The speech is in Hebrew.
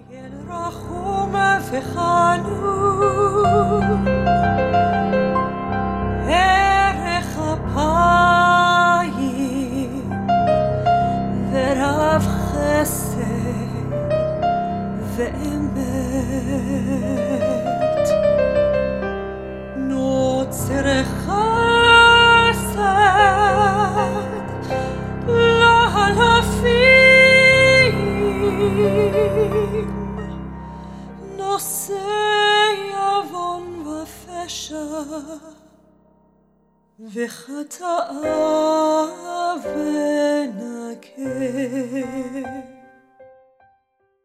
אל רחום וחנון, ערך אפיים ורב חסד ואמת, נוצר חסד לאלפים, נושא עוון ופשע וחטאה ונקה.